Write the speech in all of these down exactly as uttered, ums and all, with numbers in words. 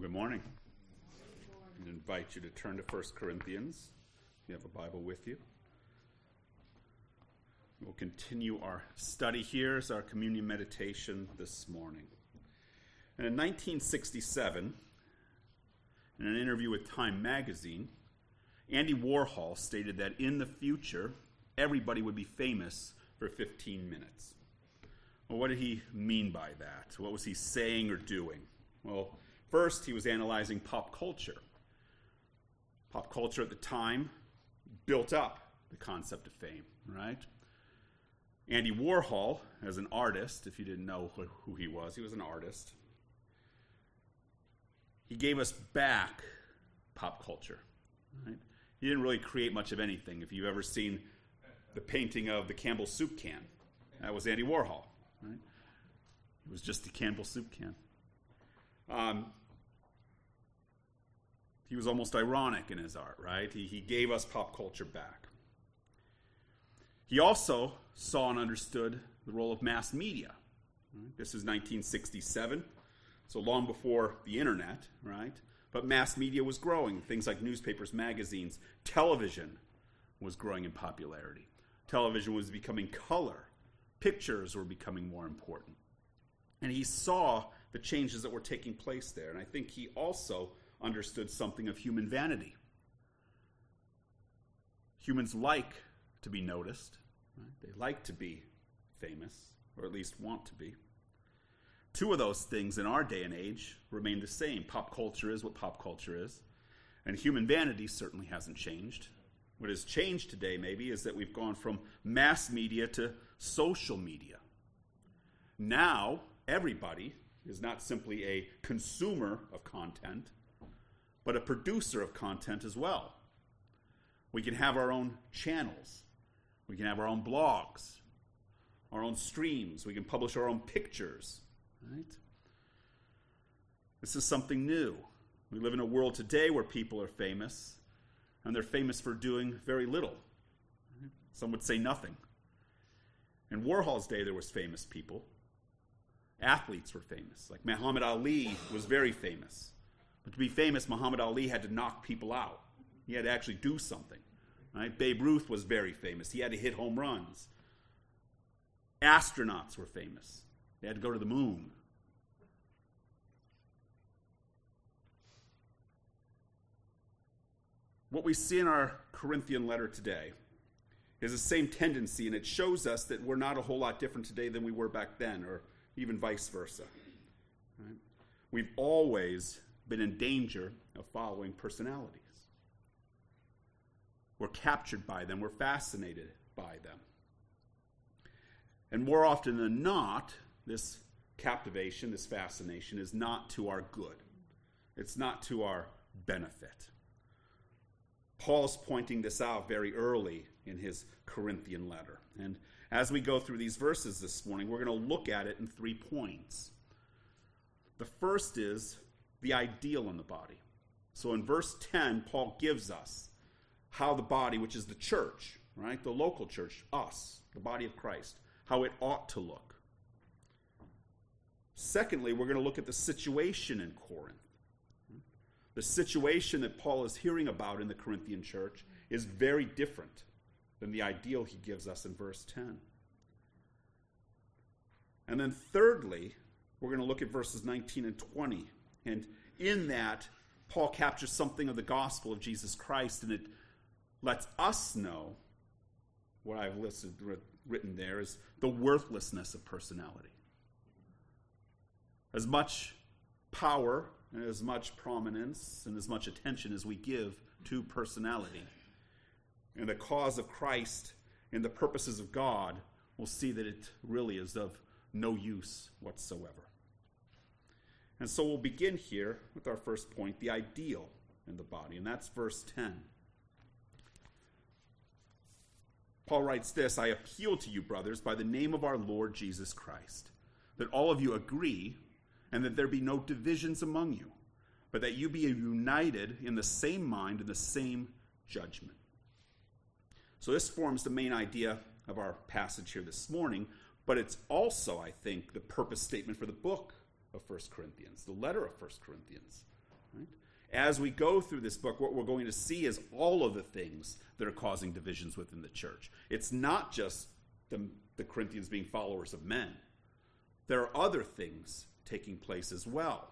Well, good morning. I invite you to turn to First Corinthians. If you have a Bible with you. We'll continue our study here as our communion meditation this morning. And in nineteen sixty-seven, in an interview with Time magazine, Andy Warhol stated that in the future, everybody would be famous for fifteen minutes. Well, what did he mean by that? What was he saying or doing? Well, first, he was analyzing pop culture. Pop culture at the time built up the concept of fame, right? Andy Warhol, as an artist, if you didn't know who he was, he was an artist. He gave us back pop culture, right? He didn't really create much of anything. If you've ever seen the painting of the Campbell soup can, that was Andy Warhol, right? It was just the Campbell soup can. Um, he was almost ironic in his art, right? He, he gave us pop culture back. He also saw and understood the role of mass media. Right? This is nineteen sixty-seven, so long before the internet, right? But mass media was growing. Things like newspapers, magazines, television was growing in popularity. Television was becoming color. Pictures were becoming more important. And he saw the changes that were taking place there. And I think he also understood something of human vanity. Humans like to be noticed. Right? They like to be famous, or at least want to be. Two of those things in our day and age remain the same. Pop culture is what pop culture is. And human vanity certainly hasn't changed. What has changed today, maybe, is that we've gone from mass media to social media. Now, everybody is not simply a consumer of content, but a producer of content as well. We can have our own channels. We can have our own blogs, our own streams. We can publish our own pictures, right? This is something new. We live in a world today where people are famous, and they're famous for doing very little. Some would say nothing. In Warhol's day, there was famous people. Athletes were famous. Like Muhammad Ali was very famous. But to be famous, Muhammad Ali had to knock people out. He had to actually do something. Right? Babe Ruth was very famous. He had to hit home runs. Astronauts were famous. They had to go to the moon. What we see in our Corinthian letter today is the same tendency, and it shows us that we're not a whole lot different today than we were back then, or even vice versa. Right? We've always been in danger of following personalities. We're captured by them. We're fascinated by them. And more often than not, this captivation, this fascination is not to our good. It's not to our benefit. Paul's pointing this out very early in his Corinthian letter. And as we go through these verses this morning, we're going to look at it in three points. The first is the ideal in the body. So in verse ten, Paul gives us how the body, which is the church, right, the local church, us, the body of Christ, how it ought to look. Secondly, we're going to look at the situation in Corinth. The situation that Paul is hearing about in the Corinthian church is very different than the ideal he gives us in verse ten. And then thirdly, we're going to look at verses nineteen and twenty. And in that, Paul captures something of the gospel of Jesus Christ, and it lets us know what I've listed, written there is the worthlessness of personality. As much power and as much prominence and as much attention as we give to personality and the cause of Christ and the purposes of God, we'll see that it really is of no use whatsoever. And so we'll begin here with our first point, the ideal in the body, and that's verse ten. Paul writes this, "I appeal to you, brothers, by the name of our Lord Jesus Christ, that all of you agree and that there be no divisions among you, but that you be united in the same mind and the same judgment." So this forms the main idea of our passage here this morning, but it's also, I think, the purpose statement for the book of First Corinthians, the letter of First Corinthians. Right? As we go through this book, what we're going to see is all of the things that are causing divisions within the church. It's not just the, the Corinthians being followers of men. There are other things taking place as well.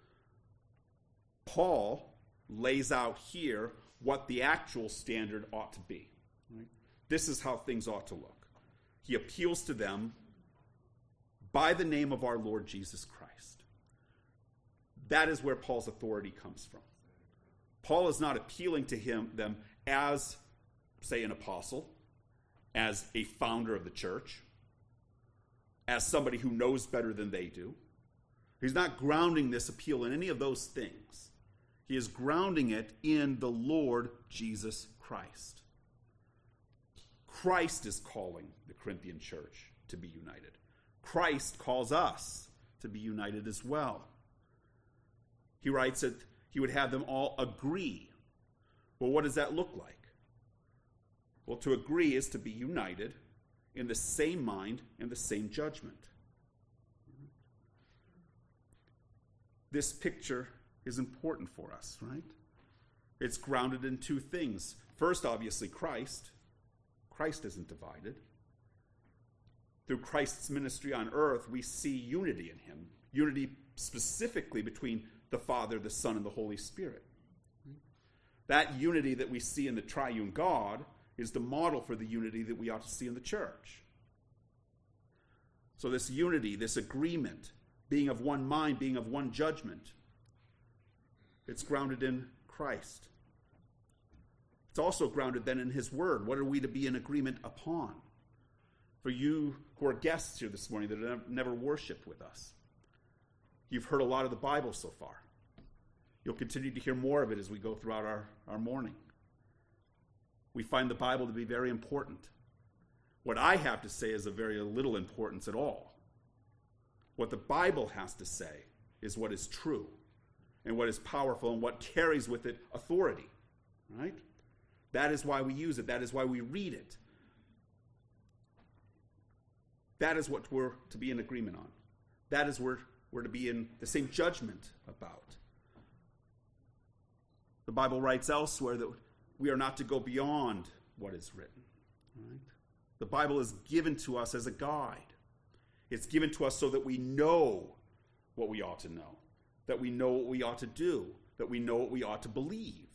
Paul lays out here what the actual standard ought to be. Right? This is how things ought to look. He appeals to them by the name of our Lord Jesus Christ. That is where Paul's authority comes from. Paul is not appealing to him them as, say, an apostle, as a founder of the church, as somebody who knows better than they do. He's not grounding this appeal in any of those things. He is grounding it in the Lord Jesus Christ. Christ is calling the Corinthian church to be united. Christ calls us to be united as well. He writes that he would have them all agree. Well, what does that look like? Well, to agree is to be united in the same mind and the same judgment. This picture is important for us, right? It's grounded in two things. First, obviously, Christ. Christ isn't divided. Through Christ's ministry on earth, we see unity in him. Unity specifically between the Father, the Son, and the Holy Spirit. That unity that we see in the triune God is the model for the unity that we ought to see in the church. So this unity, this agreement, being of one mind, being of one judgment, it's grounded in Christ. It's also grounded then in his word. What are we to be in agreement upon? For you who are guests here this morning that have never worshiped with us, you've heard a lot of the Bible so far. You'll continue to hear more of it as we go throughout our, our morning. We find the Bible to be very important. What I have to say is of very little importance at all. What the Bible has to say is what is true and what is powerful and what carries with it authority. Right? That is why we use it. That is why we read it. That is what we're to be in agreement on. That is what we're to be in the same judgment about. The Bible writes elsewhere that we are not to go beyond what is written. Right? The Bible is given to us as a guide. It's given to us so that we know what we ought to know, that we know what we ought to do, that we know what we ought to believe.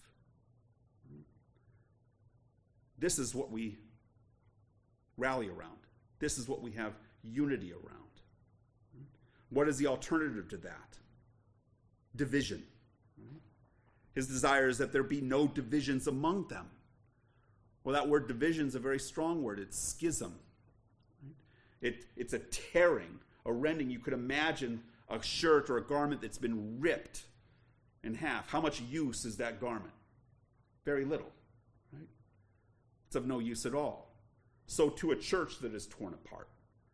This is what we rally around. This is what we have unity around. What is the alternative to that? Division. His desire is that there be no divisions among them. Well, that word division is a very strong word. It's schism. It, it's a tearing, a rending. You could imagine a shirt or a garment that's been ripped in half. How much use is that garment? Very little. Right? It's of no use at all. So to a church that is torn apart.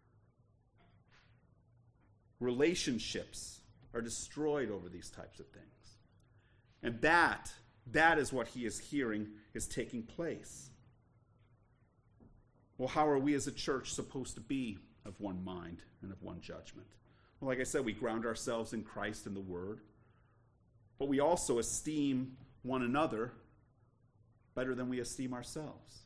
Relationships are destroyed over these types of things. And that, that is what he is hearing is taking place. Well, how are we as a church supposed to be of one mind and of one judgment? Well, like I said, we ground ourselves in Christ and the Word, but we also esteem one another better than we esteem ourselves.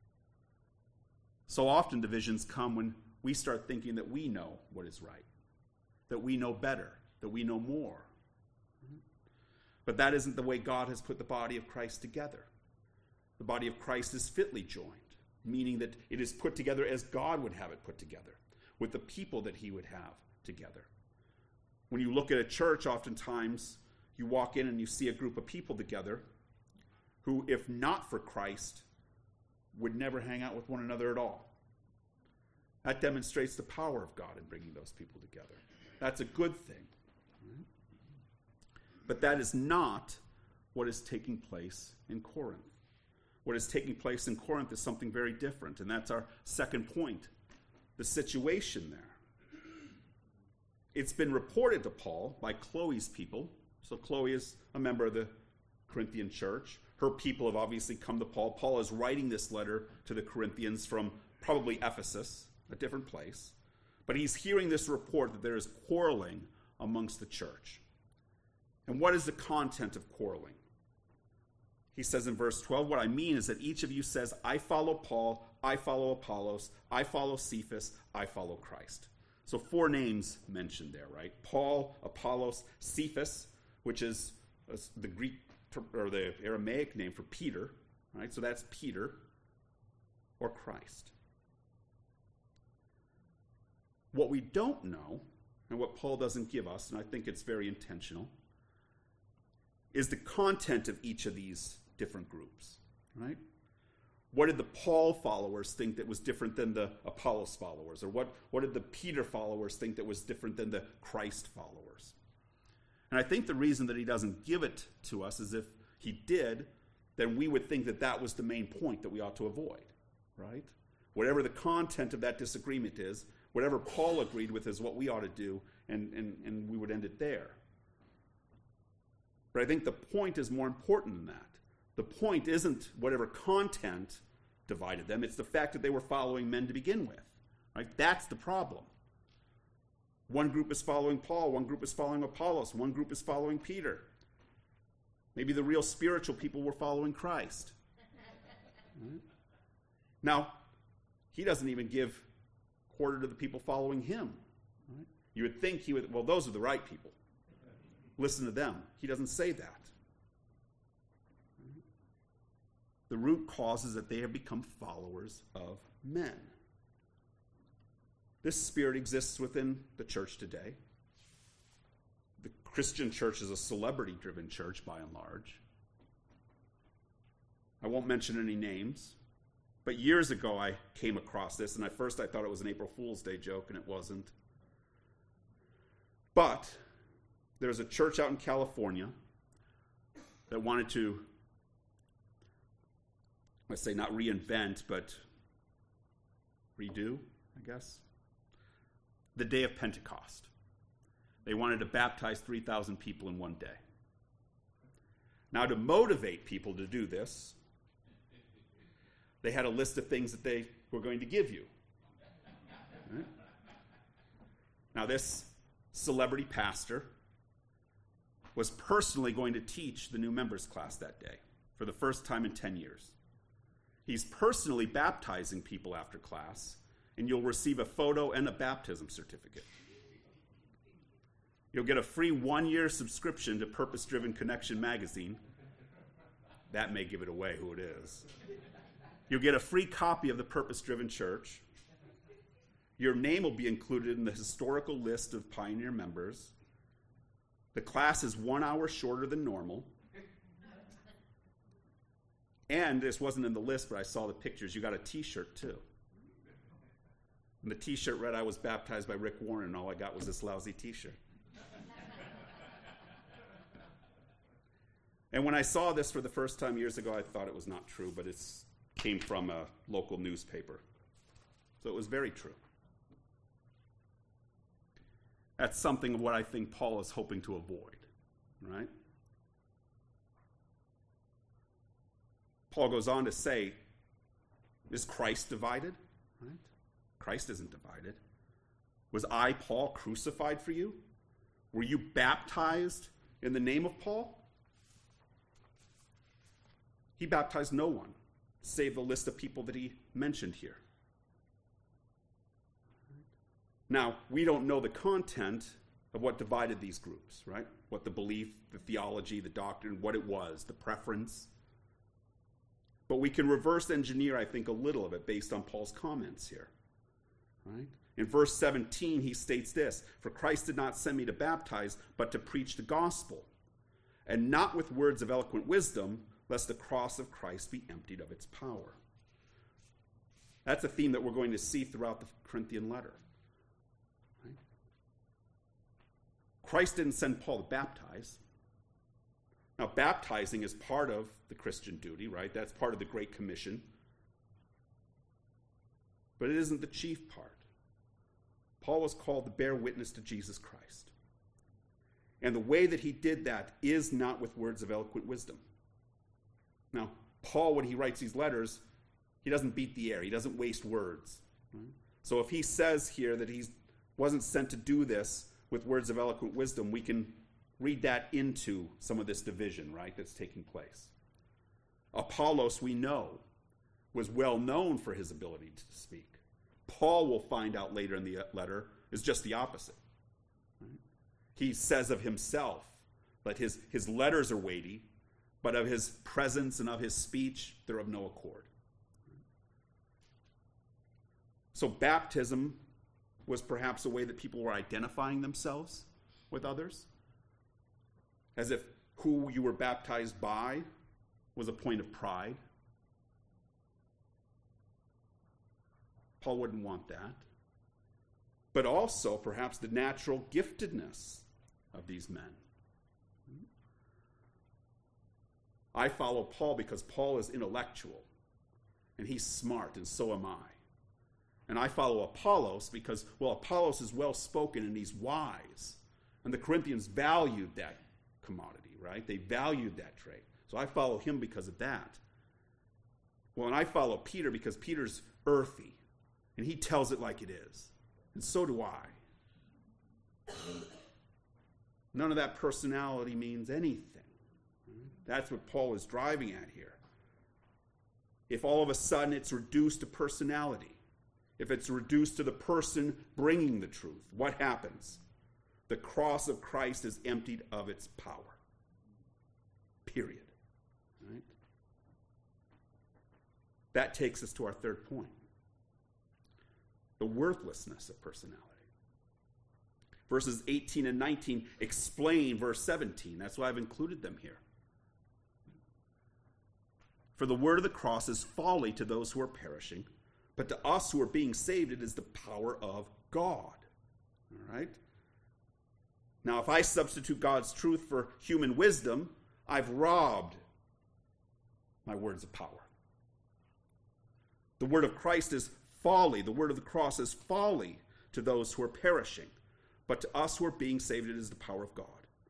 So often divisions come when we start thinking that we know what is right, that we know better, that we know more. But that isn't the way God has put the body of Christ together. The body of Christ is fitly joined, meaning that it is put together as God would have it put together, with the people that he would have together. When you look at a church, oftentimes you walk in and you see a group of people together who, if not for Christ, would never hang out with one another at all. That demonstrates the power of God in bringing those people together. That's a good thing. But that is not what is taking place in Corinth. What is taking place in Corinth is something very different, and that's our second point, the situation there. It's been reported to Paul by Chloe's people. So Chloe is a member of the Corinthian church. Her people have obviously come to Paul. Paul is writing this letter to the Corinthians from probably Ephesus, a different place. But he's hearing this report that there is quarreling amongst the church. And what is the content of quarreling? He says in verse twelve, what I mean is that each of you says, I follow Paul, I follow Apollos, I follow Cephas, I follow Christ. So four names mentioned there, right? Paul, Apollos, Cephas, which is the Greek or the Aramaic name for Peter, right? So that's Peter or Christ. What we don't know, and what Paul doesn't give us, and I think it's very intentional, is the content of each of these different groups, right? What did the Paul followers think that was different than the Apollos followers? Or what, what did the Peter followers think that was different than the Christ followers? And I think the reason that he doesn't give it to us is if he did, then we would think that that was the main point that we ought to avoid, right? Whatever the content of that disagreement is, whatever Paul agreed with is what we ought to do, and, and, and we would end it there. But I think the point is more important than that. The point isn't whatever content divided them. It's the fact that they were following men to begin with. Right? That's the problem. One group is following Paul. One group is following Apollos. One group is following Peter. Maybe the real spiritual people were following Christ. Right? Now, he doesn't even give quarter to the people following him. Right? You would think he would, well, those are the right people. Listen to them. He doesn't say that. The root cause is that they have become followers of men. This spirit exists within the church today. The Christian church is a celebrity-driven church by and large. I won't mention any names, but years ago I came across this, and at first I thought it was an April Fool's Day joke, and it wasn't. But there's a church out in California that wanted to, let's say not reinvent, but redo, I guess, the day of Pentecost. They wanted to baptize three thousand people in one day. Now, to motivate people to do this, they had a list of things that they were going to give you. Right? Now, this celebrity pastor was personally going to teach the new members class that day for the first time in ten years. He's personally baptizing people after class, and you'll receive a photo and a baptism certificate. You'll get a free one-year subscription to Purpose Driven Connection magazine. That may give it away who it is. You'll get a free copy of the Purpose Driven Church. Your name will be included in the historical list of Pioneer members. The class is one hour shorter than normal. And this wasn't in the list, but I saw the pictures. You got a t-shirt, too. And the t-shirt read, I was baptized by Rick Warren, and all I got was this lousy t-shirt. And when I saw this for the first time years ago, I thought it was not true, but it came from a local newspaper. So it was very true. That's something of what I think Paul is hoping to avoid, right? Paul goes on to say, is Christ divided? Right? Christ isn't divided. Was I, Paul, crucified for you? Were you baptized in the name of Paul? He baptized no one, save the list of people that he mentioned here. Now, we don't know the content of what divided these groups, right? What the belief, the theology, the doctrine, what it was, the preference. But we can reverse engineer, I think, a little of it based on Paul's comments here, right? In verse seventeen, he states this, "For Christ did not send me to baptize, but to preach the gospel, and not with words of eloquent wisdom, lest the cross of Christ be emptied of its power." That's a theme that we're going to see throughout the Corinthian letter. Right? Christ didn't send Paul to baptize. Now, baptizing is part of the Christian duty, right? That's part of the Great Commission. But it isn't the chief part. Paul was called to bear witness to Jesus Christ. And the way that he did that is not with words of eloquent wisdom. Now, Paul, when he writes these letters, he doesn't beat the air. He doesn't waste words. Right? So if he says here that he wasn't sent to do this with words of eloquent wisdom, we can read that into some of this division, right, that's taking place. Apollos, we know, was well known for his ability to speak. Paul, will find out later in the letter, is just the opposite. Right? He says of himself that his, his letters are weighty, but of his presence and of his speech, they're of no accord. So baptism was perhaps a way that people were identifying themselves with others, as if who you were baptized by was a point of pride. Paul wouldn't want that. But also, perhaps, the natural giftedness of these men. I follow Paul because Paul is intellectual, and he's smart, and so am I. And I follow Apollos because, well, Apollos is well-spoken and he's wise. And the Corinthians valued that commodity, right? They valued that trait. So I follow him because of that. Well, and I follow Peter because Peter's earthy, and he tells it like it is. And so do I. None of that personality means anything. That's what Paul is driving at here. If all of a sudden it's reduced to personality, if it's reduced to the person bringing the truth, what happens? The cross of Christ is emptied of its power. Period. Right? That takes us to our third point. The worthlessness of personality. Verses eighteen and nineteen explain verse seventeen. That's why I've included them here. For the word of the cross is folly to those who are perishing, but to us who are being saved, it is the power of God. All right? Now, if I substitute God's truth for human wisdom, I've robbed my words of power. The word of Christ is folly. The word of the cross is folly to those who are perishing, but to us who are being saved, it is the power of God.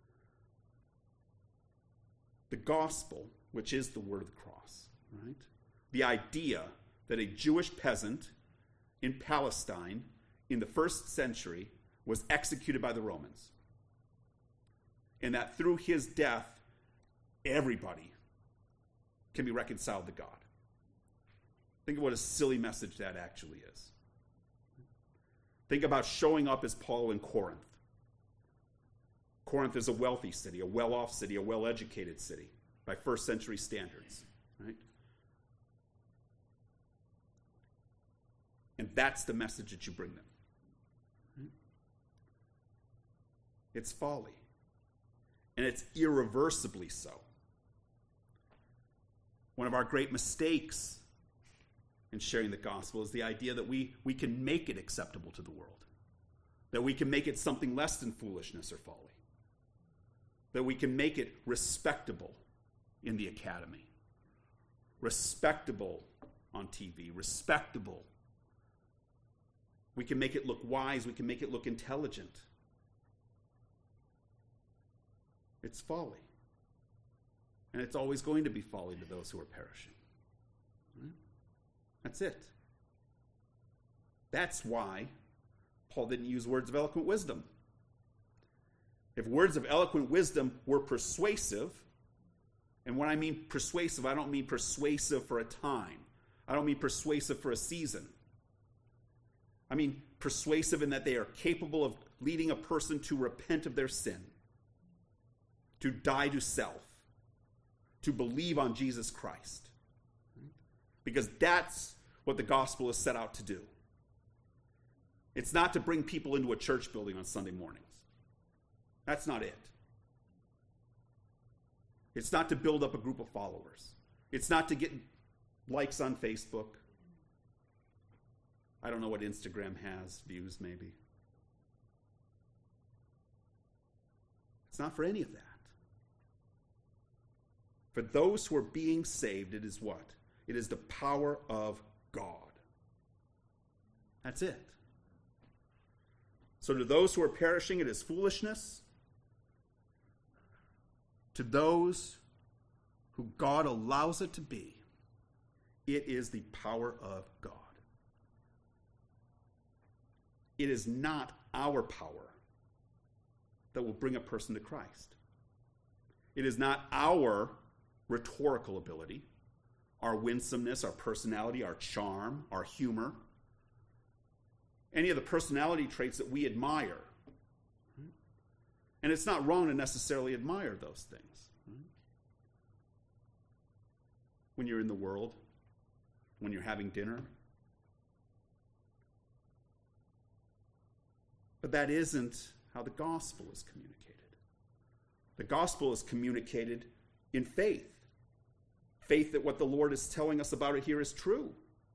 The gospel, which is the word of the cross, right? The idea that a Jewish peasant in Palestine in the first century was executed by the Romans, and that through his death, everybody can be reconciled to God. Think of what a silly message that actually is. Think about showing up as Paul in Corinth. Corinth is a wealthy city, a well-off city, a well-educated city by first century standards, right? And that's the message that you bring them. Right? It's folly. And it's irreversibly so. One of our great mistakes in sharing the gospel is the idea that we, we can make it acceptable to the world. That we can make it something less than foolishness or folly. That we can make it respectable in the academy. Respectable on T V. Respectable. We can make it look wise. We can make it look intelligent. It's folly. And it's always going to be folly to those who are perishing. Right? That's it. That's why Paul didn't use words of eloquent wisdom. If words of eloquent wisdom were persuasive, and when I mean persuasive, I don't mean persuasive for a time. I don't mean persuasive for a season. I mean persuasive in that they are capable of leading a person to repent of their sin, to die to self, to believe on Jesus Christ. Because that's what the gospel is set out to do. It's not to bring people into a church building on Sunday mornings. That's not it. It's not to build up a group of followers. It's not to get likes on Facebook. I don't know what Instagram has, views maybe. It's not for any of that. For those who are being saved, it is what? It is the power of God. That's it. So to those who are perishing, it is foolishness. To those who God allows it to be, it is the power of God. It is not our power that will bring a person to Christ. It is not our rhetorical ability, our winsomeness, our personality, our charm, our humor, any of the personality traits that we admire. And it's not wrong to necessarily admire those things. When you're in the world, when you're having dinner. But that isn't how the gospel is communicated. The gospel is communicated in faith. Faith that what the Lord is telling us about it here is true.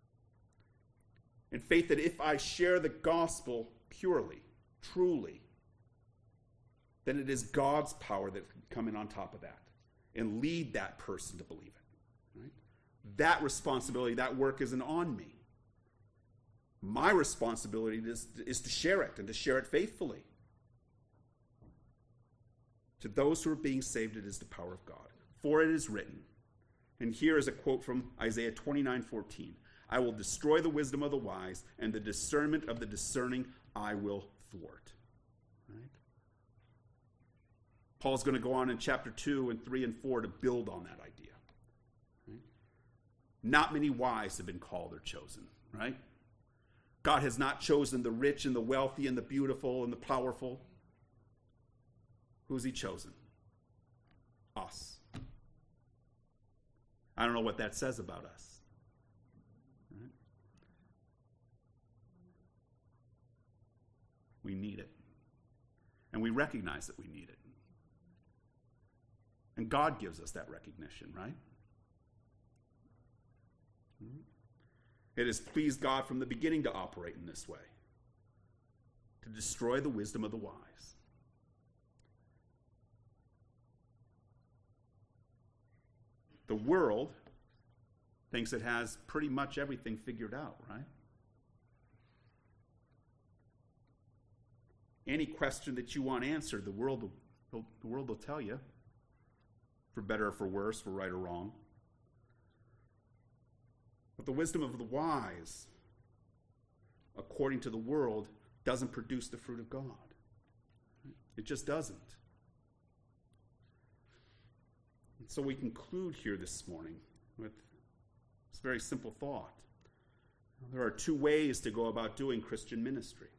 And faith that if I share the gospel purely, truly, then it is God's power that can come in on top of that and lead that person to believe it. Right? That responsibility, that work isn't on me. My responsibility is, is to share it and to share it faithfully. To those who are being saved, it is the power of God. For it is written, and here is a quote from Isaiah twenty-nine fourteen. I will destroy the wisdom of the wise, and the discernment of the discerning I will thwart. Right? Paul's going to go on in chapter two and three and four to build on that idea. Right? Not many wise have been called or chosen. Right? God has not chosen the rich and the wealthy and the beautiful and the powerful. Who's he chosen? Us. I don't know what that says about us. Right? We need it. And we recognize that we need it. And God gives us that recognition, right? It has pleased God from the beginning to operate in this way, to destroy the wisdom of the wise. The world thinks it has pretty much everything figured out, right? Any question that you want answered, the world will, the world will tell you, for better or for worse, for right or wrong. But the wisdom of the wise, according to the world, doesn't produce the fruit of God. It just doesn't. And so we conclude here this morning with this very simple thought. There are two ways to go about doing Christian ministry.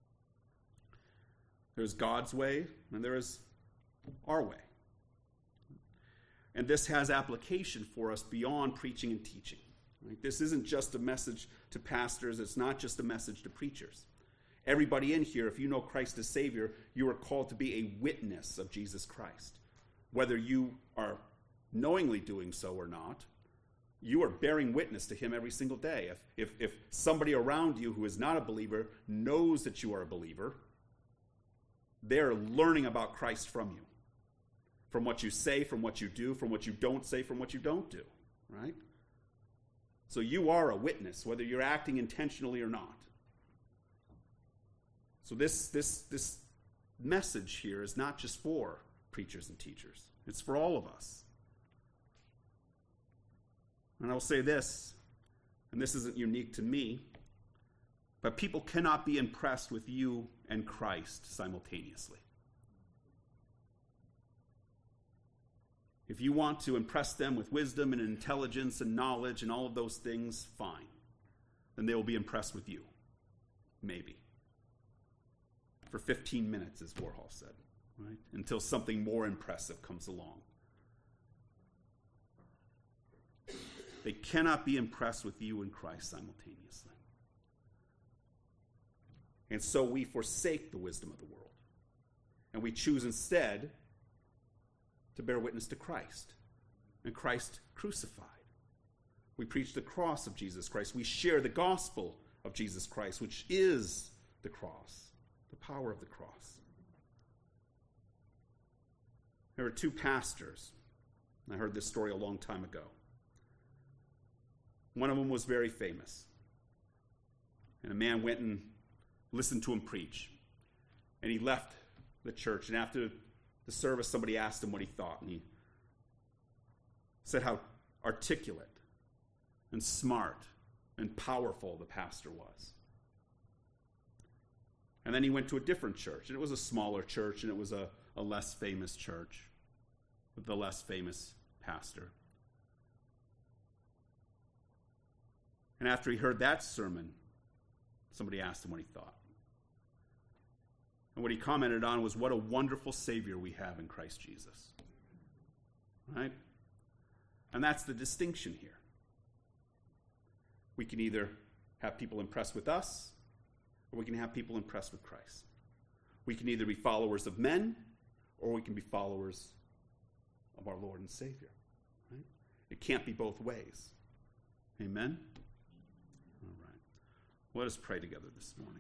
There's God's way, and there is our way. And this has application for us beyond preaching and teaching. Right? This isn't just a message to pastors. It's not just a message to preachers. Everybody in here, if you know Christ as Savior, you are called to be a witness of Jesus Christ. Whether you are knowingly doing so or not, you are bearing witness to him every single day. If, if, if somebody around you who is not a believer knows that you are a believer, they're learning about Christ from you. From what you say, from what you do, from what you don't say, from what you don't do. Right? So you are a witness, whether you're acting intentionally or not. So this, this, this message here is not just for preachers and teachers. It's for all of us. And I'll say this, and this isn't unique to me, but people cannot be impressed with you and Christ simultaneously. If you want to impress them with wisdom and intelligence and knowledge and all of those things, fine. Then they will be impressed with you. Maybe. For fifteen minutes, as Warhol said, right? Until something more impressive comes along. They cannot be impressed with you and Christ simultaneously. And so we forsake the wisdom of the world. And we choose instead to bear witness to Christ. And Christ crucified. We preach the cross of Jesus Christ. We share the gospel of Jesus Christ, which is the cross, the power of the cross. There were two pastors. I heard this story a long time ago. One of them was very famous. And a man went and listened to him preach. And he left the church. And after the service, somebody asked him what he thought. And he said how articulate and smart and powerful the pastor was. And then he went to a different church, and it was a smaller church, and it was a, a less famous church with the less famous pastor. And after he heard that sermon, somebody asked him what he thought. And what he commented on was, what a wonderful Savior we have in Christ Jesus. Right? And that's the distinction here. We can either have people impressed with us, or we can have people impressed with Christ. We can either be followers of men, or we can be followers of our Lord and Savior. Right? It can't be both ways. Amen? All right. Let us pray together this morning.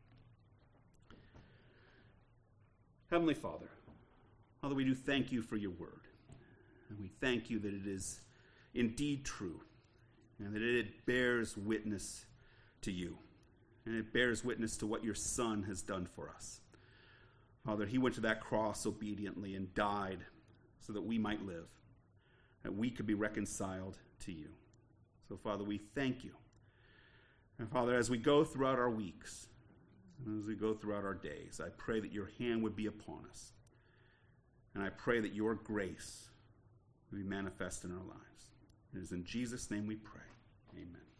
Heavenly Father, Father, we do thank you for your word. And we thank you that it is indeed true, and that it bears witness to you. And it bears witness to what your Son has done for us. Father, he went to that cross obediently and died so that we might live, that we could be reconciled to you. So, Father, we thank you. And, Father, as we go throughout our weeks, as we go throughout our days, I pray that your hand would be upon us. And I pray that your grace would be manifest in our lives. It is in Jesus' name we pray. Amen.